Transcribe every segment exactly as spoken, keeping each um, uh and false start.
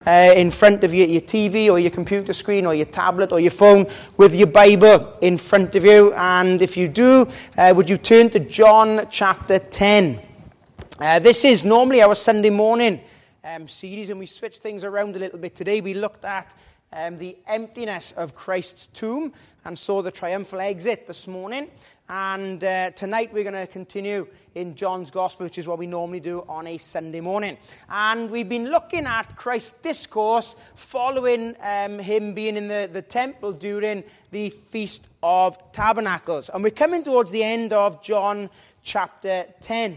Uh, in front of your, your T V or your computer screen or your tablet or your phone with your Bible in front of you. And if you do, uh, would you turn to John chapter ten. Uh, this is normally our Sunday morning um, series, and we switched things around a little bit. Today we looked at um, the emptiness of Christ's tomb and saw the triumphal exit this morning. And uh, tonight we're going to continue in John's Gospel, which is what we normally do on a Sunday morning. And we've been looking at Christ's discourse following um, him being in the, the temple during the Feast of Tabernacles. And we're coming towards the end of John chapter ten.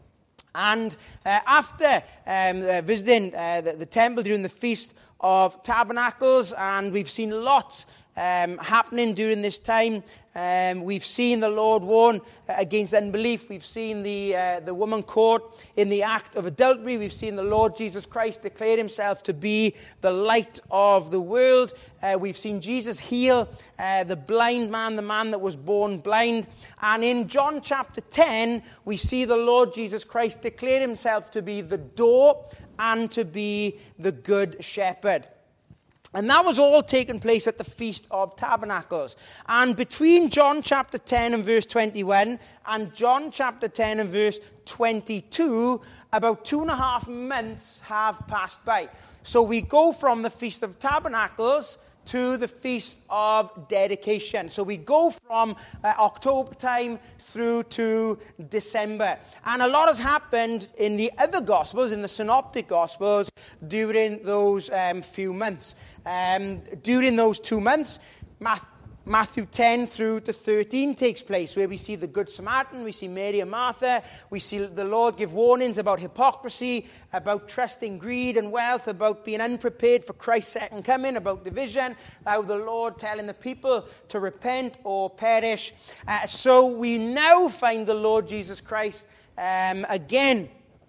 And uh, after um, uh, visiting uh, the, the temple during the Feast of Tabernacles, and we've seen lots Um, happening during this time. Um, we've seen the Lord warn against unbelief. We've seen the uh, the woman caught in the act of adultery. We've seen the Lord Jesus Christ declare himself to be the light of the world. Uh, we've seen Jesus heal uh, the blind man, the man that was born blind. And in John chapter ten, we see the Lord Jesus Christ declare himself to be the door and to be the good shepherd. And that was all taking place at the Feast of Tabernacles. And between John chapter ten and verse twenty-one and John chapter ten and verse twenty-two, about two and a half months have passed by. So we go from the Feast of Tabernacles to the Feast of Dedication. So we go from uh, October time through to December. And a lot has happened in the other Gospels, in the Synoptic Gospels, during those um, few months. Um, during those two months, Matthew, Matthew ten through to thirteen takes place, where we see the Good Samaritan, we see Mary and Martha, we see the Lord give warnings about hypocrisy, about trusting greed and wealth, about being unprepared for Christ's second coming, about division, how the Lord telling the people to repent or perish. Uh, so we now find the Lord Jesus Christ um, again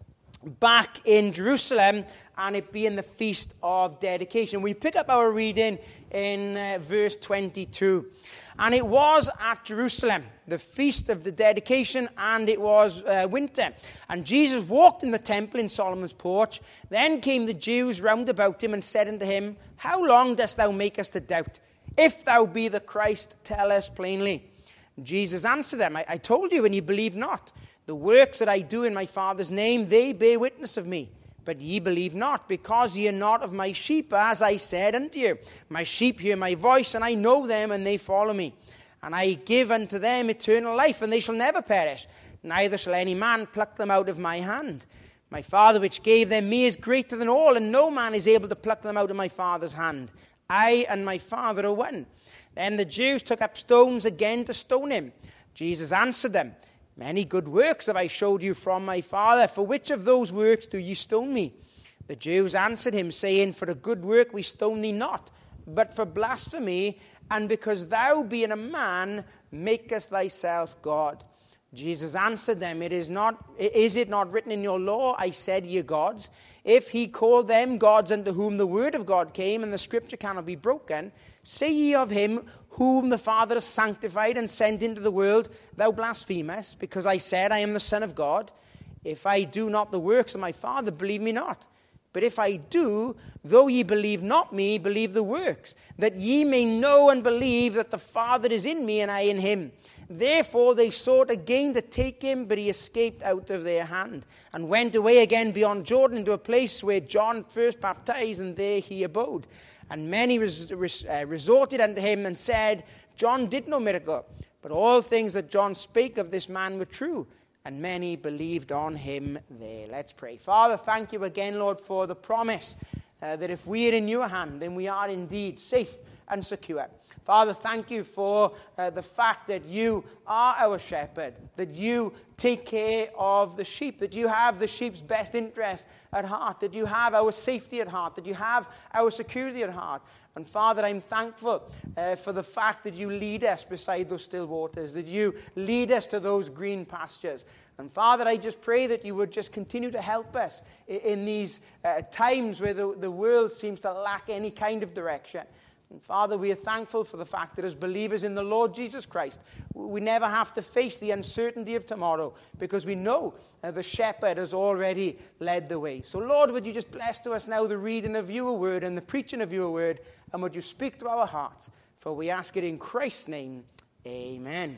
back in Jerusalem, and it being the Feast of Dedication. We pick up our reading in uh, verse twenty-two. And it was at Jerusalem, the Feast of the Dedication, and it was uh, winter. And Jesus walked in the temple in Solomon's porch. Then came the Jews round about him and said unto him, How long dost thou make us to doubt? If thou be the Christ, tell us plainly. And Jesus answered them, I, I told you, and ye believe not. The works that I do in my Father's name, they bear witness of me. But ye believe not, because ye are not of my sheep, as I said unto you. My sheep hear my voice, and I know them, and they follow me. And I give unto them eternal life, and they shall never perish. Neither shall any man pluck them out of my hand. My Father which gave them me is greater than all, and no man is able to pluck them out of my Father's hand. I and my Father are one. Then the Jews took up stones again to stone him. Jesus answered them, Many good works have I showed you from my Father. For which of those works do ye stone me? The Jews answered him, saying, For a good work we stone thee not, but for blasphemy, and because thou, being a man, makest thyself God. Jesus answered them, It is not, is it not written in your law, I said ye gods? If he called them gods unto whom the word of God came, and the scripture cannot be broken, say ye of him whom the Father has sanctified and sent into the world, Thou blasphemest, because I said I am the Son of God. If I do not the works of my Father, believe me not. But if I do, though ye believe not me, believe the works, that ye may know and believe that the Father is in me and I in him. Therefore they sought again to take him, but he escaped out of their hand, and went away again beyond Jordan into a place where John first baptized, and there he abode. And many res- res- uh, resorted unto him and said, John did no miracle, but all things that John spake of this man were true. And many believed on him there. Let's pray. Father, thank you again, Lord, for the promise uh, that if we are in your hand, then we are indeed safe and secure. Father, thank you for uh, the fact that you are our shepherd, that you take care of the sheep, that you have the sheep's best interest at heart, that you have our safety at heart, that you have our security at heart. And Father, I'm thankful uh, for the fact that you lead us beside those still waters, that you lead us to those green pastures. And Father, I just pray that you would just continue to help us in, in these uh, times where the, the world seems to lack any kind of direction. And Father, we are thankful for the fact that as believers in the Lord Jesus Christ, we never have to face the uncertainty of tomorrow because we know uh, the shepherd has already led the way. So Lord, would you just bless to us now the reading of your word and the preaching of your word, and would you speak to our hearts? For we ask it in Christ's name. Amen.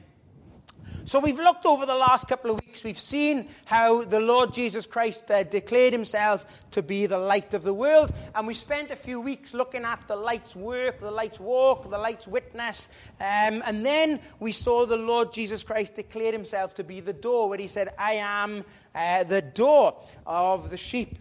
So we've looked over the last couple of weeks. We've seen how the Lord Jesus Christ uh, declared himself to be the light of the world. And we spent a few weeks looking at the light's work, the light's walk, the light's witness. Um, and then we saw the Lord Jesus Christ declare himself to be the door, where he said, I am uh, the door of the sheep.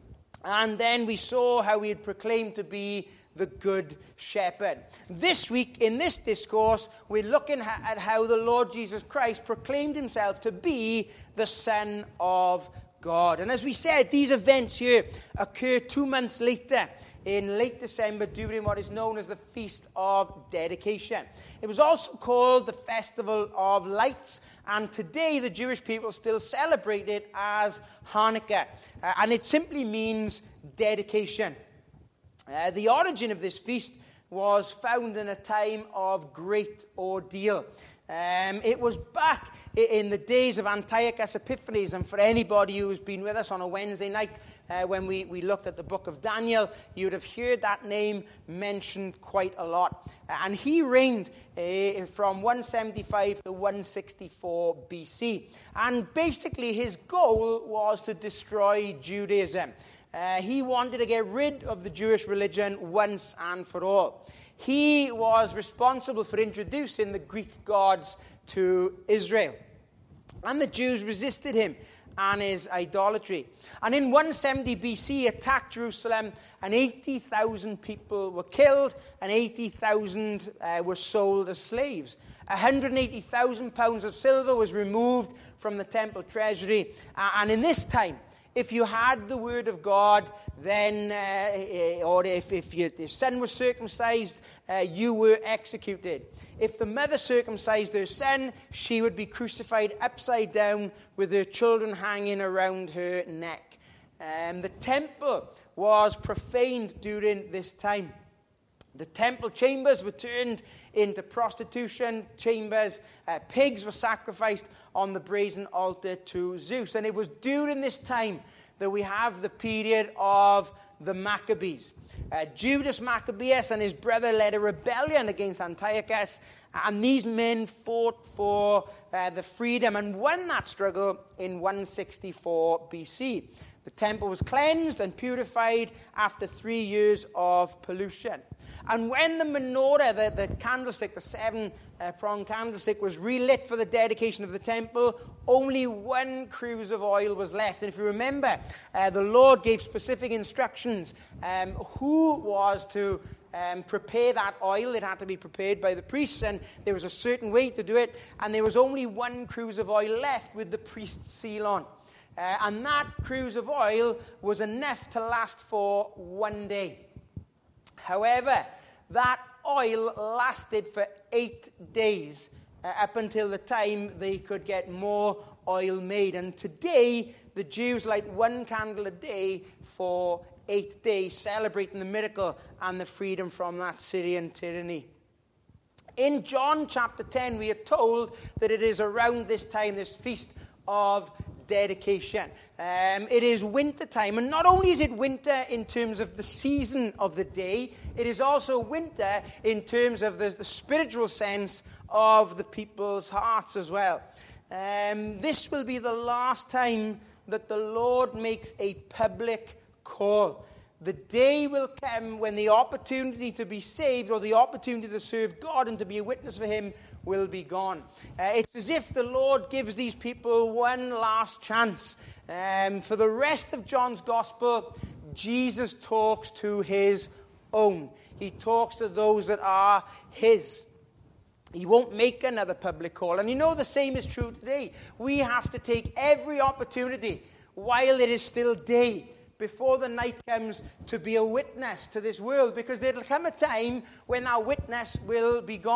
And then we saw how he had proclaimed to be the good shepherd. This week, in this discourse, we're looking at how the Lord Jesus Christ proclaimed himself to be the Son of God. And as we said, these events here occur two months later, in late December, during what is known as the Feast of Dedication. It was also called the Festival of Lights, and today the Jewish people still celebrate it as Hanukkah, uh, and it simply means dedication. Uh, the origin of this feast was found in a time of great ordeal. Um, it was back in the days of Antiochus Epiphanes, and for anybody who has been with us on a Wednesday night uh, when we, we looked at the book of Daniel, you would have heard that name mentioned quite a lot. Uh, and he reigned uh, from one seventy-five to one sixty-four B C. And basically his goal was to destroy Judaism. Uh, he wanted to get rid of the Jewish religion once and for all. He was responsible for introducing the Greek gods to Israel. And the Jews resisted him and his idolatry. And in one seventy B C, he attacked Jerusalem, and eighty thousand people were killed, and eighty thousand uh, were sold as slaves. one hundred eighty thousand pounds of silver was removed from the temple treasury. Uh, and in this time, if you had the word of God, then, uh, or if, if your son was circumcised, uh, you were executed. If the mother circumcised her son, she would be crucified upside down with her children hanging around her neck. Um, the temple was profaned during this time. The temple chambers were turned into prostitution chambers. Uh, pigs were sacrificed on the brazen altar to Zeus. And it was during this time that we have the period of the Maccabees. Uh, Judas Maccabeus and his brother led a rebellion against Antiochus. And these men fought for uh, the freedom and won that struggle in one sixty-four B C. The temple was cleansed and purified after three years of pollution. And when the menorah, the, the candlestick, the seven-pronged uh, candlestick, was relit for the dedication of the temple, only one cruse of oil was left. And if you remember, uh, the Lord gave specific instructions um, who was to um, prepare that oil. It had to be prepared by the priests, and there was a certain way to do it. And there was only one cruse of oil left with the priest's seal on. Uh, and that cruse of oil was enough to last for one day. However, that oil lasted for eight days uh, up until the time they could get more oil made. And today, the Jews light one candle a day for eight days, celebrating the miracle and the freedom from that Syrian tyranny. In John chapter ten, we are told that it is around this time, this feast of dedication. Um, it is winter time, and not only is it winter in terms of the season of the day, it is also winter in terms of the, the spiritual sense of the people's hearts as well. Um, this will be the last time that the Lord makes a public call. The day will come when the opportunity to be saved, or the opportunity to serve God and to be a witness for him, will be gone. Uh, it's as if the Lord gives these people one last chance. Um, for the rest of John's gospel, Jesus talks to his own. He talks to those that are his. He won't make another public call. And you know the same is true today. We have to take every opportunity while it is still day, before the night comes, to be a witness to this world, because there will come a time when our witness will be gone.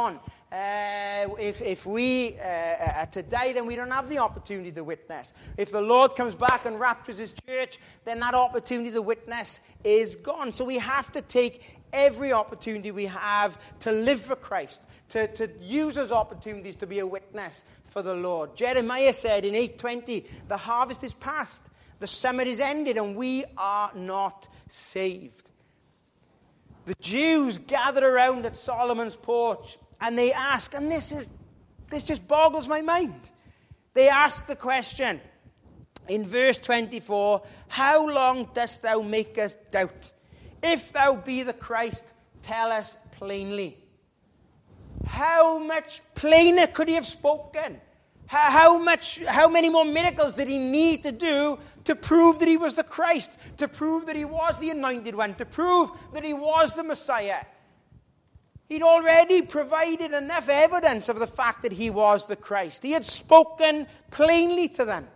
uh, if, if we uh, are to die, then we don't have the opportunity to witness. If the Lord comes back and raptures his church, then that opportunity to witness is gone. So we have to take every opportunity we have to live for Christ, to, to use those opportunities to be a witness for the Lord. Jeremiah said in eight twenty, the harvest is past, the summer is ended, and we are not saved. The Jews gather around at Solomon's porch, and they ask, and this is this just boggles my mind. They ask the question in verse twenty-four, how long dost thou make us doubt? If thou be the Christ, tell us plainly. How much plainer could he have spoken? How, how much, how many more miracles did he need to do to prove that he was the Christ, to prove that he was the anointed one, to prove that he was the Messiah? He'd already provided enough evidence of the fact that he was the Christ. He had spoken plainly to them.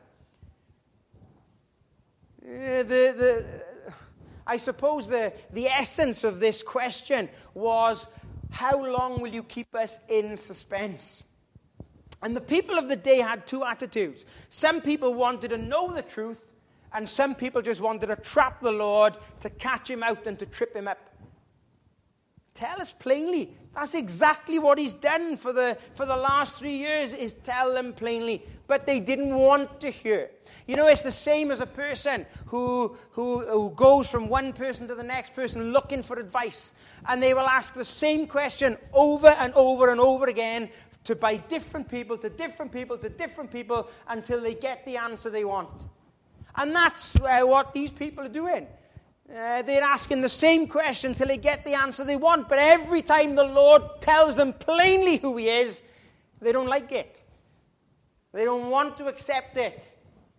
Uh, the, the, I suppose the, the essence of this question was, how long will you keep us in suspense? And the people of the day had two attitudes. Some people wanted to know the truth, and some people just wanted to trap the Lord, to catch him out and to trip him up. Tell us plainly. That's exactly what he's done for the, for the last three years, is tell them plainly. But they didn't want to hear. You know, it's the same as a person who, who, who goes from one person to the next person looking for advice. And they will ask the same question over and over and over again to by different people, to different people, to different people, until they get the answer they want. And that's uh, what these people are doing. Uh, they're asking the same question until they get the answer they want. But every time the Lord tells them plainly who he is, they don't like it. They don't want to accept it.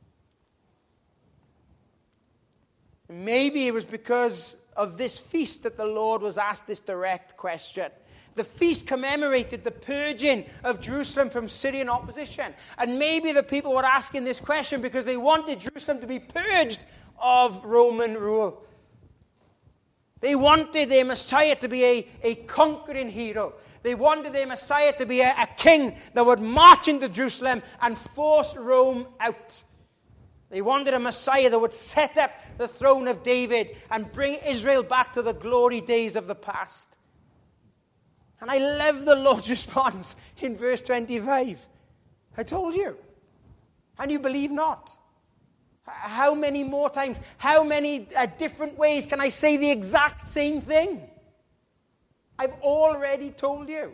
Maybe it was because of this feast that the Lord was asked this direct question. The feast commemorated the purging of Jerusalem from Syrian opposition. And maybe the people were asking this question because they wanted Jerusalem to be purged of Roman rule. They wanted their Messiah to be a, a conquering hero. They wanted their Messiah to be a, a king that would march into Jerusalem and force Rome out. They wanted a Messiah that would set up the throne of David and bring Israel back to the glory days of the past. And I love the Lord's response in verse twenty-five. I told you, and you believe not. How many more times, how many uh, different ways can I say the exact same thing? I've already told you.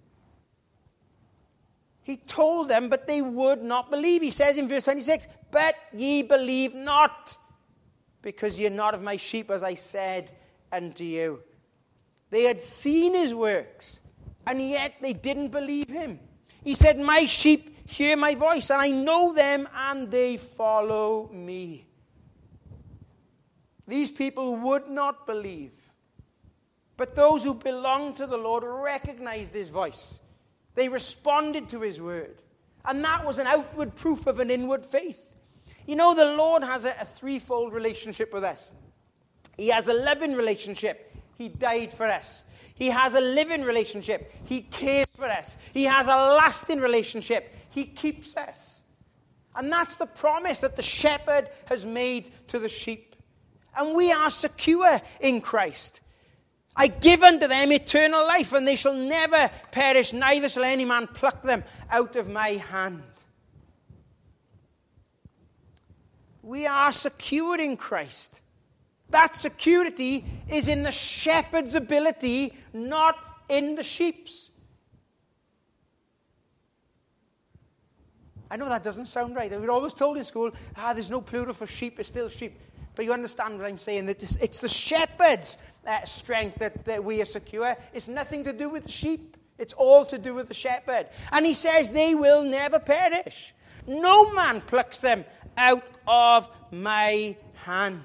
He told them, but they would not believe. He says in verse twenty-six, but ye believe not, because ye are not of my sheep, as I said unto you. They had seen his works, and yet they didn't believe him. He said, my sheep hear my voice, and I know them, and they follow me. These people would not believe. But those who belonged to the Lord recognized his voice. They responded to his word. And that was an outward proof of an inward faith. You know, the Lord has a, a threefold relationship with us. He has a loving relationship. He died for us. He has a living relationship. He cares for us. He has a lasting relationship. He keeps us. And that's the promise that the shepherd has made to the sheep. And we are secure in Christ. I give unto them eternal life, and they shall never perish, neither shall any man pluck them out of my hand. We are secure in Christ. That security is in the shepherd's ability, not in the sheep's. I know that doesn't sound right. We're always told in school, ah, there's no plural for sheep, it's still sheep. But you understand what I'm saying, that it's the shepherd's uh, strength that, that we are secure. It's nothing to do with the sheep. It's all to do with the shepherd. And he says they will never perish. No man plucks them out of my hand.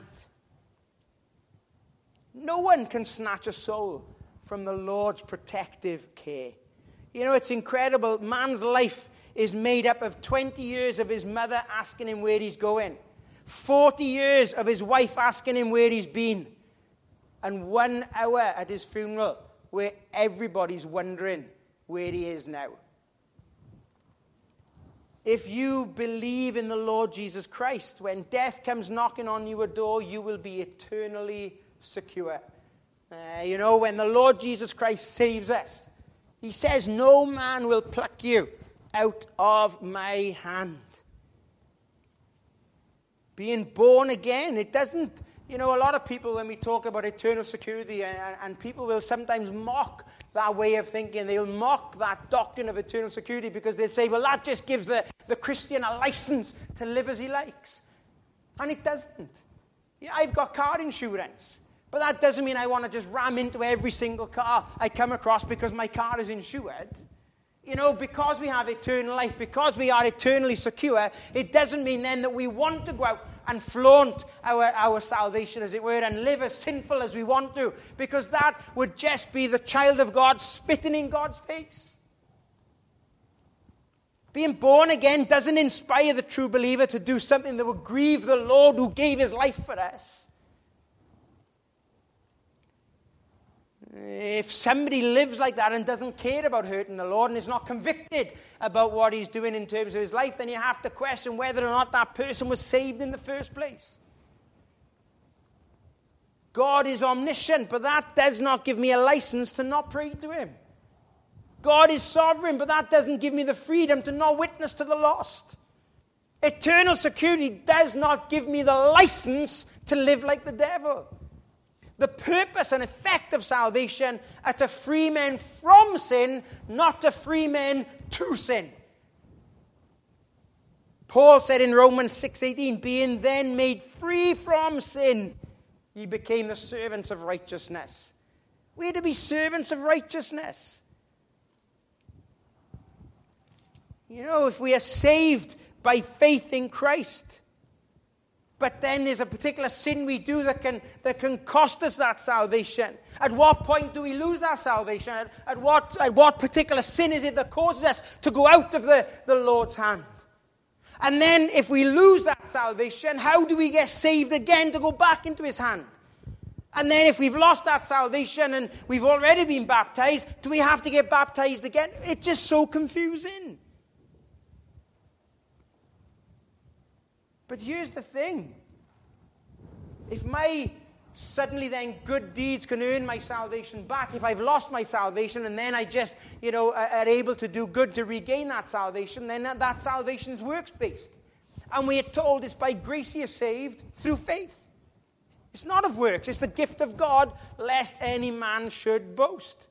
No one can snatch a soul from the Lord's protective care. You know, it's incredible. Man's life is made up of twenty years of his mother asking him where he's going, forty years of his wife asking him where he's been, and one hour at his funeral where everybody's wondering where he is now. If you believe in the Lord Jesus Christ, when death comes knocking on your door, you will be eternally secure. Uh, you know, when the Lord Jesus Christ saves us, he says, no man will pluck you out of my hand. Being born again, it doesn't, you know, a lot of people, when we talk about eternal security, and, and people will sometimes mock that way of thinking. They'll mock that doctrine of eternal security because they'll say, well, that just gives the, the Christian a license to live as he likes. And it doesn't. Yeah, I've got car insurance. But that doesn't mean I want to just ram into every single car I come across because my car is insured. You know, because we have eternal life, because we are eternally secure, it doesn't mean then that we want to go out and flaunt our, our salvation, as it were, and live as sinful as we want to, because that would just be the child of God spitting in God's face. Being born again doesn't inspire the true believer to do something that would grieve the Lord who gave his life for us. If somebody lives like that and doesn't care about hurting the Lord and is not convicted about what he's doing in terms of his life, then you have to question whether or not that person was saved in the first place. God is omniscient, but that does not give me a license to not pray to him. God is sovereign, but that doesn't give me the freedom to not witness to the lost. Eternal security does not give me the license to live like the devil. The purpose and effect of salvation are to free men from sin, not to free men to sin. Paul said in Romans six eighteen, being then made free from sin, ye became the servants of righteousness. We are to be servants of righteousness. You know, if we are saved by faith in Christ, but then there's a particular sin we do that can that can cost us that salvation. At what point do we lose that salvation? At, at, what, at what particular sin is it that causes us to go out of the, the Lord's hand? And then if we lose that salvation, how do we get saved again to go back into his hand? And then if we've lost that salvation and we've already been baptized, do we have to get baptized again? It's just so confusing. But here's the thing. If my suddenly then good deeds can earn my salvation back, if I've lost my salvation and then I just, you know, are able to do good to regain that salvation, then that, that salvation is works-based. And we are told it's by grace you are saved through faith. It's not of works. It's the gift of God, lest any man should boast.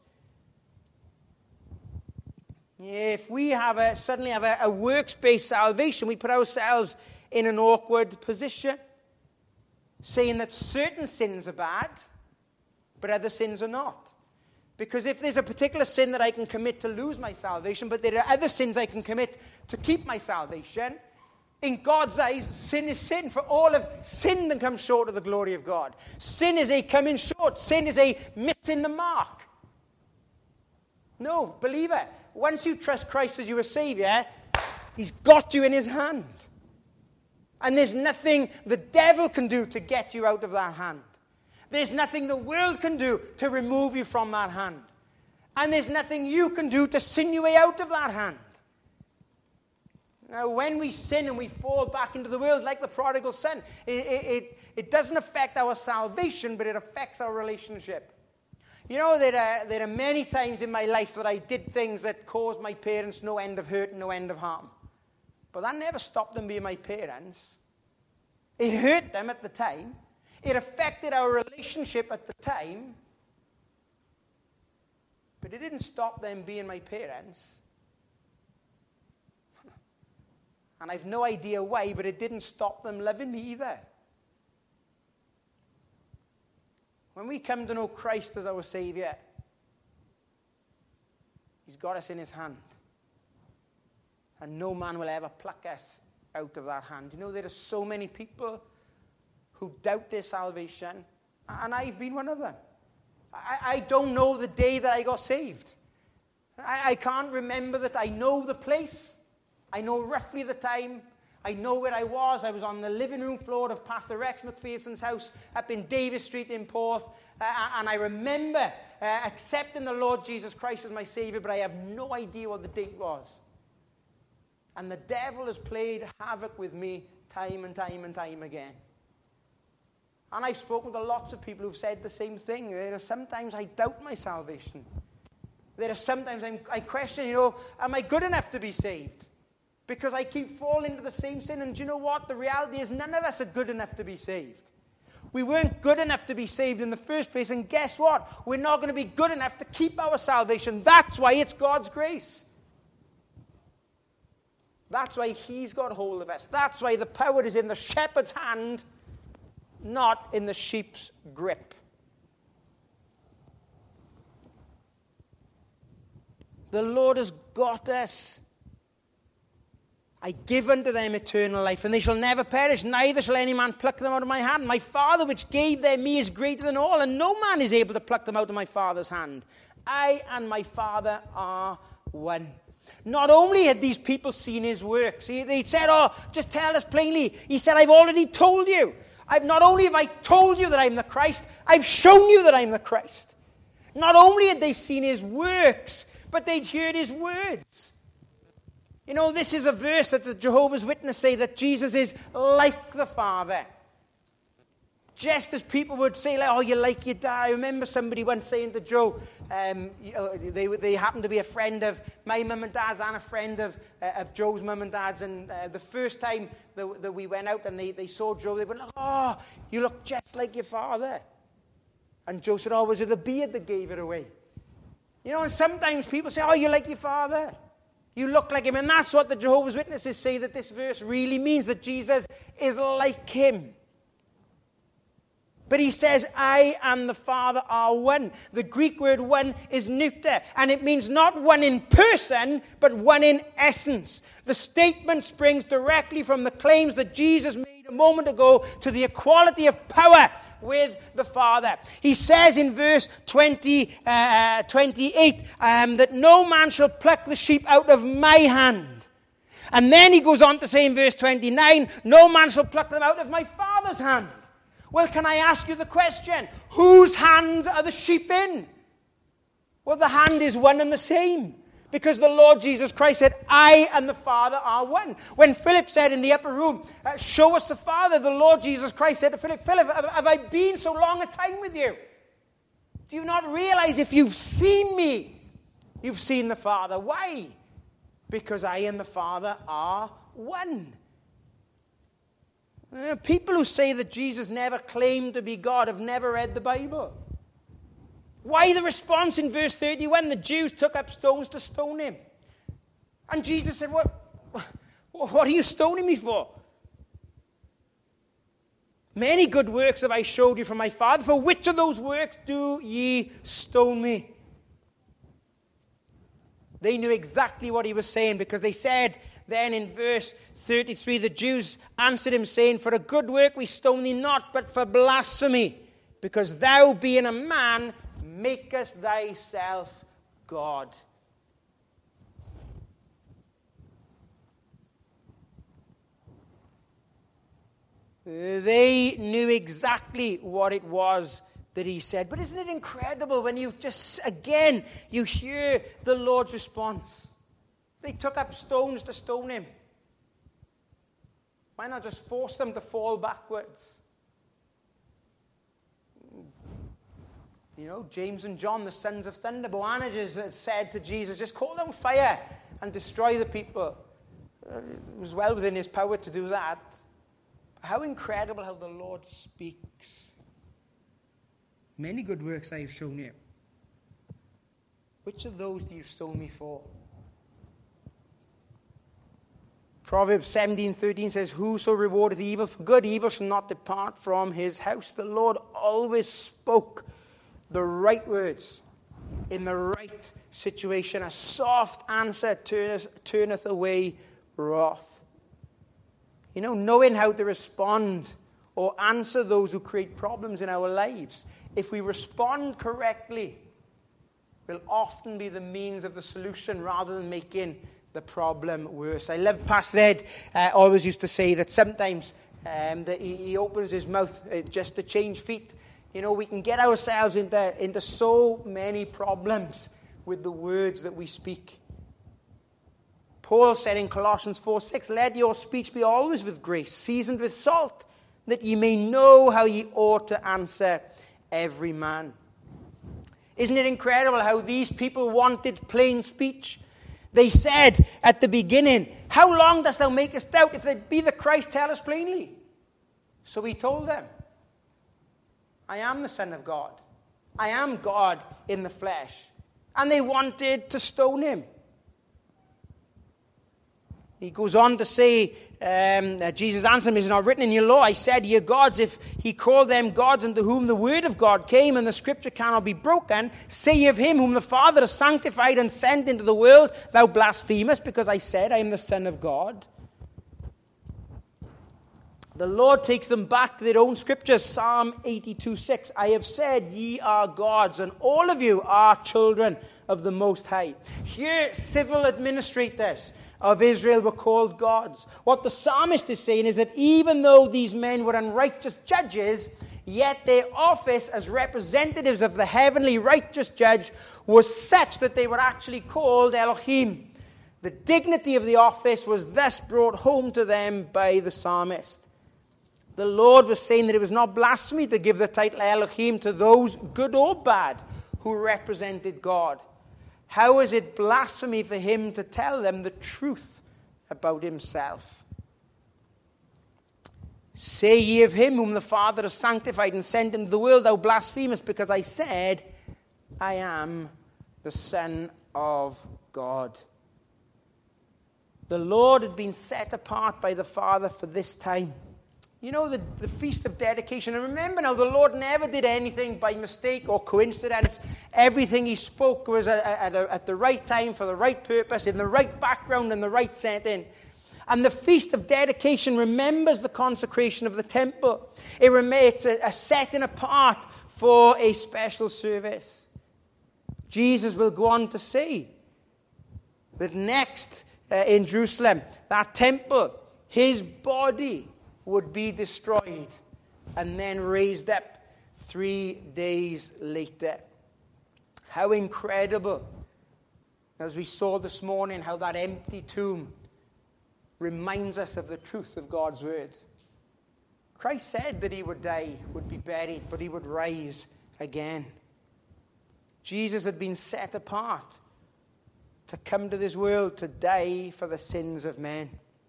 If we have a, suddenly have a, a works-based salvation, we put ourselves in an awkward position, saying that certain sins are bad, but other sins are not. Because if there's a particular sin that I can commit to lose my salvation, but there are other sins I can commit to keep my salvation, in God's eyes, sin is sin. For all have sinned and come short of the glory of God. Sin is a coming short. Sin is a missing the mark. No, believer, once you trust Christ as your Savior, he's got you in his hand. And there's nothing the devil can do to get you out of that hand. There's nothing the world can do to remove you from that hand. And there's nothing you can do to sin your way out of that hand. Now, when we sin and we fall back into the world like the prodigal son, it, it, it doesn't affect our salvation, but it affects our relationship. You know, there are, there are many times in my life that I did things that caused my parents no end of hurt and no end of harm. But that never stopped them being my parents. It hurt them at the time. It affected our relationship at the time. But it didn't stop them being my parents. And I've no idea why, but it didn't stop them loving me either. When we come to know Christ as our Savior, he's got us in his hand. And no man will ever pluck us out of that hand. You know, there are so many people who doubt their salvation, and I've been one of them. I, I don't know the day that I got saved. I, I can't remember that. I know the place. I know roughly the time. I know where I was. I was on the living room floor of Pastor Rex McPherson's house up in Davis Street in Porth. Uh, and I remember uh, accepting the Lord Jesus Christ as my Savior, but I have no idea what the date was. And the devil has played havoc with me time and time and time again. And I've spoken to lots of people who've said the same thing. There are sometimes I doubt my salvation. There are sometimes I'm, I question, you know, am I good enough to be saved? Because I keep falling into the same sin. And do you know what? The reality is none of us are good enough to be saved. We weren't good enough to be saved in the first place. And guess what? We're not going to be good enough to keep our salvation. That's why it's God's grace. That's why he's got hold of us. That's why the power is in the shepherd's hand, not in the sheep's grip. The Lord has got us. I give unto them eternal life, and they shall never perish, neither shall any man pluck them out of my hand. My Father which gave them me is greater than all, and no man is able to pluck them out of my Father's hand. I and my Father are one. Not only had these people seen his works, he, they said, oh, just tell us plainly. He said, I've already told you. I've, not only have I told you that I'm the Christ, I've shown you that I'm the Christ. Not only had they seen his works, but they'd heard his words. You know, this is a verse that the Jehovah's Witnesses say that Jesus is like the Father. Just as people would say, like, oh, you're like your dad. I remember somebody once saying to Joe, um, you know, they, they happened to be a friend of my mum and dad's and a friend of, uh, of Joe's mum and dad's. And uh, the first time that, that we went out and they, they saw Joe, they went, oh, you look just like your father. And Joe said, oh, was it the beard that gave it away? You know, and sometimes people say, oh, you're like your father. You look like him. And that's what the Jehovah's Witnesses say that this verse really means, that Jesus is like him. But he says, I and the Father are one. The Greek word one is neuter, and it means not one in person, but one in essence. The statement springs directly from the claims that Jesus made a moment ago to the equality of power with the Father. He says in verse twenty, uh, twenty-eight um, that no man shall pluck the sheep out of my hand. And then he goes on to say in verse twenty-nine, no man shall pluck them out of my Father's hand. Well, can I ask you the question? Whose hand are the sheep in? Well, the hand is one and the same. Because the Lord Jesus Christ said, I and the Father are one. When Philip said in the upper room, uh, show us the Father, the Lord Jesus Christ said to Philip, Philip, have, have I been so long a time with you? Do you not realize if you've seen me, you've seen the Father? Why? Because I and the Father are one. Uh, people who say that Jesus never claimed to be God have never read the Bible. Why the response in verse thirty-one? The Jews took up stones to stone him. And Jesus said, what, what are you stoning me for? Many good works have I showed you from my Father. For which of those works do ye stone me? They knew exactly what he was saying, because they said then in verse thirty-three, the Jews answered him, saying, for a good work we stone thee not, but for blasphemy, because thou being a man makest thyself God. They knew exactly what it was that he said. But isn't it incredible when you just, again, you hear the Lord's response? They took up stones to stone him. Why not just force them to fall backwards? You know, James and John, the sons of thunder, Boanerges, said to Jesus, just call down fire and destroy the people. It was well within his power to do that. How incredible how the Lord speaks. Many good works I have shown you. Which of those do you stone me for? Proverbs seventeen thirteen says, whoso rewardeth evil for good, evil shall not depart from his house. The Lord always spoke the right words in the right situation. A soft answer turneth, turneth away wrath. You know, knowing how to respond or answer those who create problems in our lives, if we respond correctly, will often be the means of the solution rather than making the problem worse. I love Pastor Ed uh, always used to say that sometimes um, that he, he opens his mouth uh, just to change feet. You know, we can get ourselves into, into so many problems with the words that we speak. Paul said in Colossians four six, let your speech be always with grace, seasoned with salt, that ye may know how ye ought to answer every man. Isn't it incredible how these people wanted plain speech? They said at the beginning, how long dost thou make us doubt? If there be the Christ, tell us plainly. So he told them, I am the Son of God. I am God in the flesh. And they wanted to stone him. He goes on to say, um, uh, Jesus answered him, is it not written in your law, I said, ye gods, if he called them gods unto whom the word of God came, and the scripture cannot be broken, say ye of him whom the Father has sanctified and sent into the world, thou blasphemest, because I said, I am the Son of God. The Lord takes them back to their own scriptures. Psalm eighty-two six, I have said, ye are gods, and all of you are children of the Most High. Here, civil administrators of Israel were called gods. What the psalmist is saying is that even though these men were unrighteous judges, yet their office as representatives of the heavenly righteous judge was such that they were actually called Elohim. The dignity of the office was thus brought home to them by the psalmist. The Lord was saying that it was not blasphemy to give the title Elohim to those, good or bad, who represented God. How is it blasphemy for him to tell them the truth about himself? Say ye of him whom the Father has sanctified and sent into the world, thou blasphemest, because I said, I am the Son of God. The Lord had been set apart by the Father for this time. You know, the, the Feast of Dedication. And remember now, the Lord never did anything by mistake or coincidence. Everything he spoke was at, at, at the right time, for the right purpose, in the right background and the right setting. And the Feast of Dedication remembers the consecration of the temple. It remains a, a setting apart for a special service. Jesus will go on to say that next uh, in Jerusalem, that temple, his body would be destroyed and then raised up three days later. How incredible, as we saw this morning, how that empty tomb reminds us of the truth of God's word. Christ said that he would die, would be buried, but he would rise again. Jesus had been set apart to come to this world to die for the sins of men.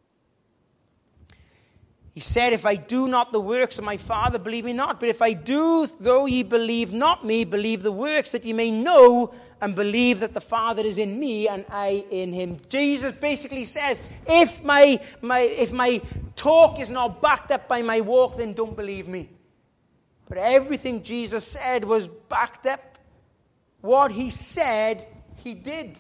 He said, if I do not the works of my Father, believe me not. But if I do, though ye believe not me, believe the works, that ye may know and believe that the Father is in me and I in him. Jesus basically says, if my, my, if my talk is not backed up by my walk, then don't believe me. But everything Jesus said was backed up. What he said, he did.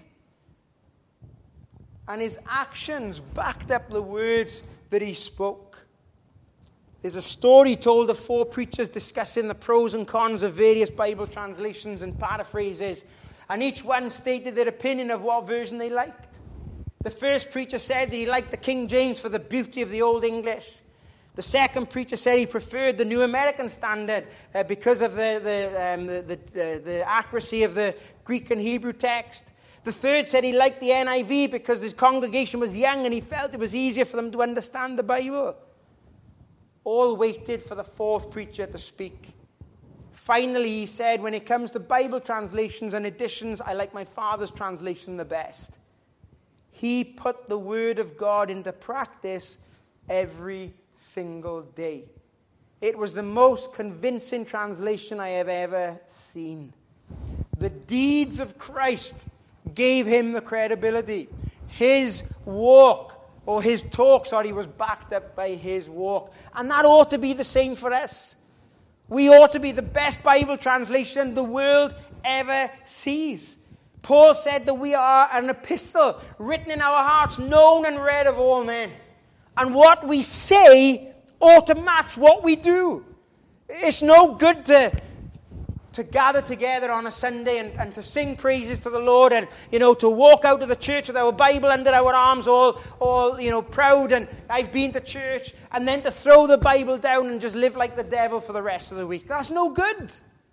And his actions backed up the words that he spoke. There's a story told of four preachers discussing the pros and cons of various Bible translations and paraphrases, and each one stated their opinion of what version they liked. The first preacher said that he liked the King James for the beauty of the Old English. The second preacher said he preferred the New American Standard uh, because of the, the, um, the, the, the, the accuracy of the Greek and Hebrew text. The third said he liked the N I V because his congregation was young and he felt it was easier for them to understand the Bible. All waited for the fourth preacher to speak. Finally, he said, when it comes to Bible translations and editions, I like my father's translation the best. He put the word of God into practice every single day. It was the most convincing translation I have ever seen. The deeds of Christ gave him the credibility. His walk Or his talk, sorry, was backed up by his walk. And that ought to be the same for us. We ought to be the best Bible translation the world ever sees. Paul said that we are an epistle written in our hearts, known and read of all men. And what we say ought to match what we do. It's no good to to gather together on a Sunday and, and to sing praises to the Lord, and, you know, to walk out of the church with our Bible under our arms, all, all, you know, proud, and I've been to church, and then to throw the Bible down and just live like the devil for the rest of the week. That's no good.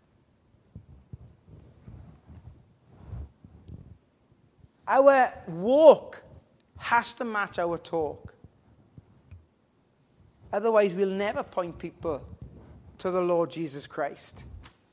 Our walk has to match our talk. Otherwise, we'll never point people to the Lord Jesus Christ.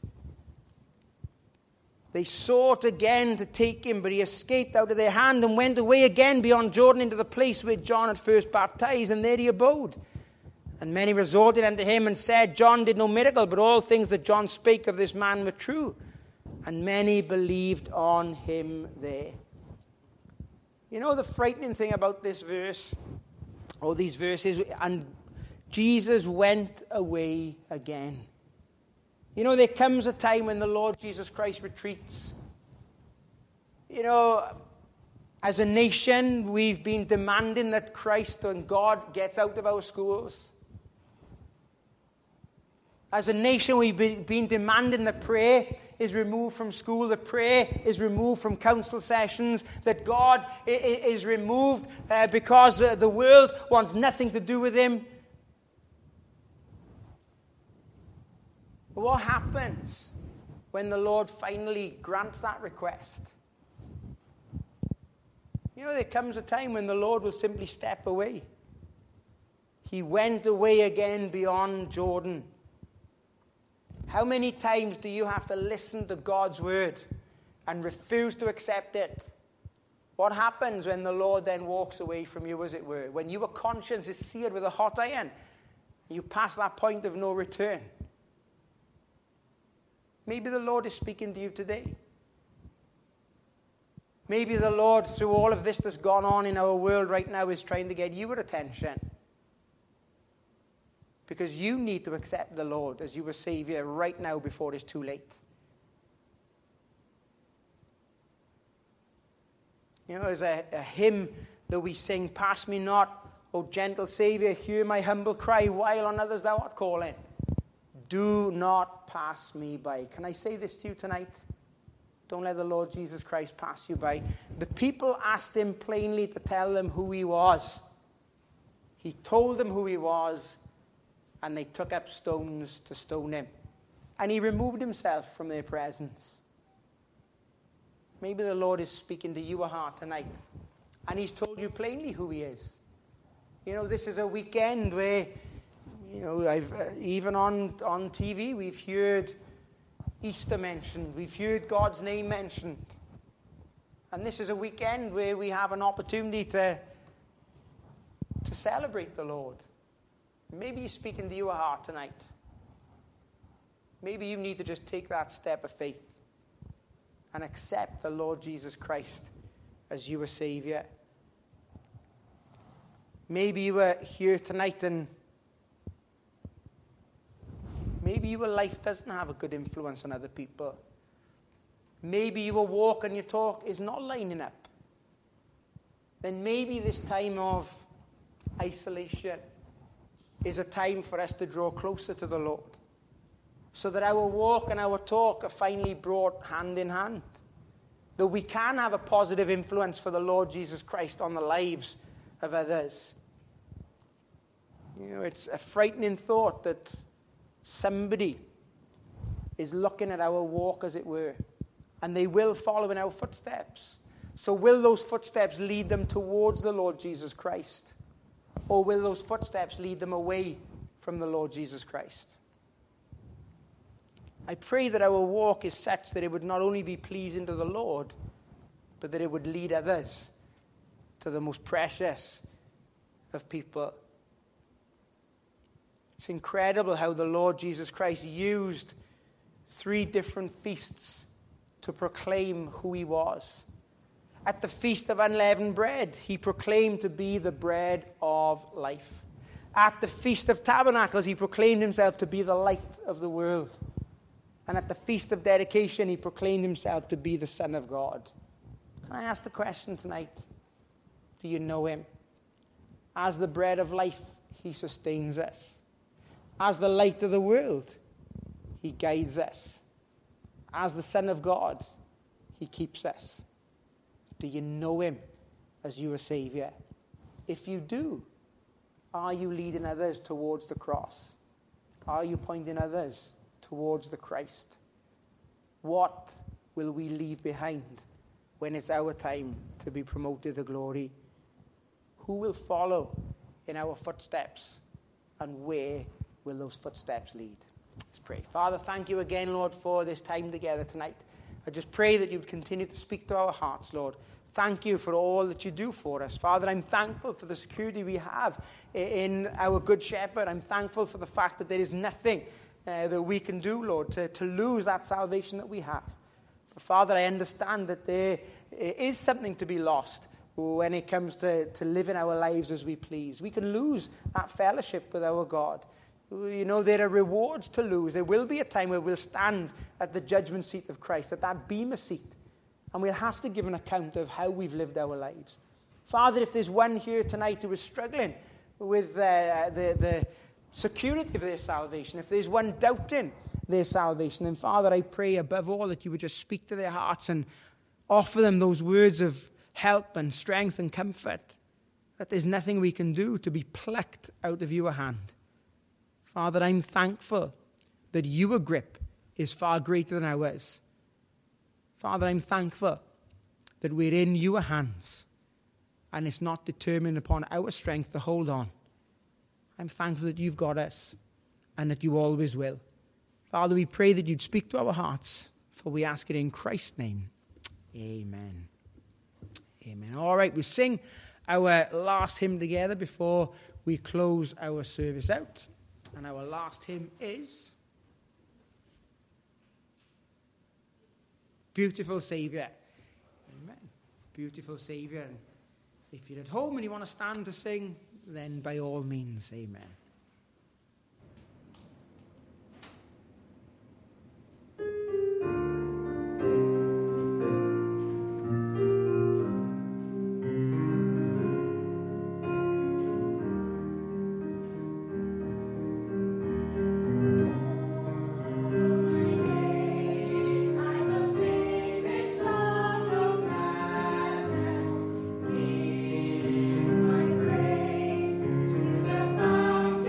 They sought again to take him, but he escaped out of their hand and went away again beyond Jordan into the place where John had first baptized, and there he abode. And many resorted unto him and said, John did no miracle, but all things that John spake of this man were true. And many believed on him there. You know the frightening thing about this verse, or these verses, and Jesus went away again. You know, there comes a time when the Lord Jesus Christ retreats. You know, as a nation, we've been demanding that Christ and God gets out of our schools. As a nation, we've been demanding that prayer is removed from school, that prayer is removed from council sessions, that God is removed uh, because the world wants nothing to do with him. But what happens when the Lord finally grants that request? You know, there comes a time when the Lord will simply step away. He went away again beyond Jordan. How many times do you have to listen to God's word and refuse to accept it? What happens when the Lord then walks away from you, as it were? When your conscience is seared with a hot iron, you pass that point of no return. Maybe the Lord is speaking to you today. Maybe the Lord, through all of this that's gone on in our world right now, is trying to get your attention. Because you need to accept the Lord as your Savior right now before it's too late. You know, there's a, a hymn that we sing, Pass me not, O gentle Savior, hear my humble cry, while on others thou art calling. Do not pass me by. Can I say this to you tonight? Don't let the Lord Jesus Christ pass you by. The people asked him plainly to tell them who he was. He told them who he was, and they took up stones to stone him. And he removed himself from their presence. Maybe the Lord is speaking to your heart tonight, and he's told you plainly who he is. You know, this is a weekend where, you know, I've, uh, even on, on T V, we've heard Easter mentioned. We've heard God's name mentioned. And this is a weekend where we have an opportunity to, to celebrate the Lord. Maybe he's speaking to your heart tonight. Maybe you need to just take that step of faith and accept the Lord Jesus Christ as your Savior. Maybe you are here tonight and maybe your life doesn't have a good influence on other people. Maybe your walk and your talk is not lining up. Then maybe this time of isolation is a time for us to draw closer to the Lord, so that our walk and our talk are finally brought hand in hand, that we can have a positive influence for the Lord Jesus Christ on the lives of others. You know, it's a frightening thought that somebody is looking at our walk, as it were, and they will follow in our footsteps. So will those footsteps lead them towards the Lord Jesus Christ? Or will those footsteps lead them away from the Lord Jesus Christ? I pray that our walk is such that it would not only be pleasing to the Lord, but that it would lead others to the most precious of people. It's incredible how the Lord Jesus Christ used three different feasts to proclaim who he was. At the Feast of Unleavened Bread, he proclaimed to be the bread of life. At the Feast of Tabernacles, he proclaimed himself to be the light of the world. And at the Feast of Dedication, he proclaimed himself to be the Son of God. Can I ask the question tonight? Do you know him? As the bread of life, he sustains us. As the light of the world, he guides us. as the Son of God, he keeps us. Do you know him as your Saviour? If you do, are you leading others towards the cross? Are you pointing others towards the Christ? What will we leave behind when it's our time to be promoted to glory? Who will follow in our footsteps? And where will those footsteps lead? Let's pray. Father, thank you again, Lord, for this time together tonight. I just pray that you would continue to speak to our hearts, Lord. Thank you for all that you do for us. Father, I'm thankful for the security we have in our Good Shepherd. I'm thankful for the fact that there is nothing uh, that we can do, Lord, to, to lose that salvation that we have. But Father, I understand that there is something to be lost when it comes to, to living our lives as we please. We can lose that fellowship with our God. You know, there are rewards to lose. There will be a time where we'll stand at the judgment seat of Christ, at that bema seat. And we'll have to give an account of how we've lived our lives. Father, if there's one here tonight who is struggling with uh, the, the security of their salvation, if there's one doubting their salvation, then Father, I pray above all that you would just speak to their hearts and offer them those words of help and strength and comfort, that there's nothing we can do to be plucked out of your hand. Father, I'm thankful that your grip is far greater than ours. Father, I'm thankful that we're in your hands and it's not determined upon our strength to hold on. I'm thankful that you've got us and that you always will. Father, we pray that you'd speak to our hearts, for we ask it in Christ's name. Amen. Amen. All right, we sing our last hymn together before we close our service out. And our last hymn is Beautiful Saviour. Amen. Beautiful Saviour. And if you're at home and you want to stand to sing, then by all means, amen. Fountain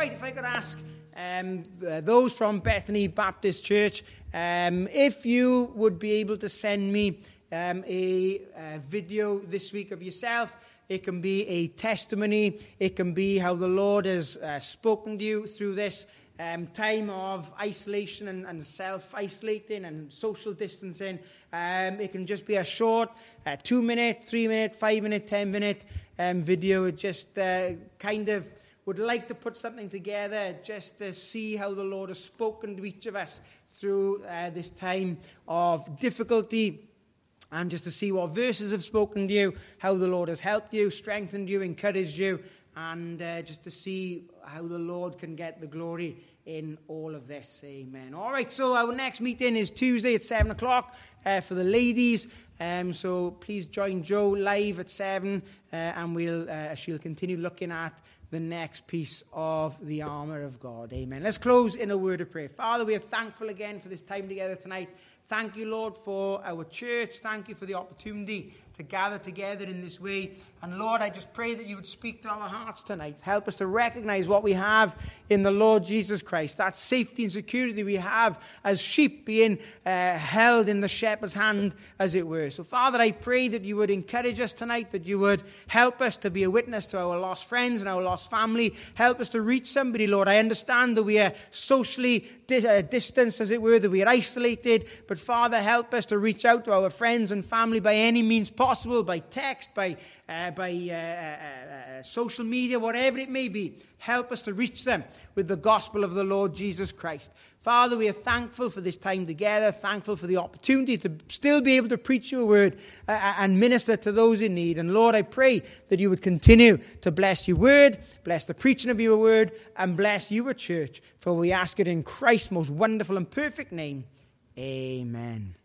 right, if I could ask um, uh, those from Bethany Baptist Church, um, if you would be able to send me um, a, a video this week of yourself. It can be a testimony. It can be how the Lord has uh, spoken to you through this um, time of isolation and, and self-isolating and social distancing. Um, it can just be a short uh, two-minute, three-minute, five-minute, ten-minute um, video. It just uh, kind of would like to put something together just to see how the Lord has spoken to each of us through uh, this time of difficulty. And just to see what verses have spoken to you, how the Lord has helped you, strengthened you, encouraged you, and uh, just to see how the Lord can get the glory in all of this. Amen. All right, so our next meeting is Tuesday at seven o'clock uh, for the ladies. Um, so please join Jo live at seven, uh, and we'll uh, she'll continue looking at the next piece of the armor of God. Amen. Let's close in a word of prayer. Father, we are thankful again for this time together tonight. Thank you, Lord, for our church. Thank you for the opportunity to gather together in this way. And Lord, I just pray that you would speak to our hearts tonight. Help us to recognize what we have in the Lord Jesus Christ, that safety and security we have as sheep being uh, held in the shepherd's hand, as it were. So, Father, I pray that you would encourage us tonight, that you would help us to be a witness to our lost friends and our lost family. Help us to reach somebody, Lord. I understand that we are socially di- uh, distanced, as it were, that we are isolated. But, Father, help us to reach out to our friends and family by any means possible, by text, by uh, by uh, uh, uh, social media, whatever it may be. Help us to reach them with the gospel of the Lord Jesus Christ. Father, we are thankful for this time together, thankful for the opportunity to still be able to preach your word uh, and minister to those in need. And Lord, I pray that you would continue to bless your word, bless the preaching of your word, and bless your church. For we ask it in Christ's most wonderful and perfect name. Amen.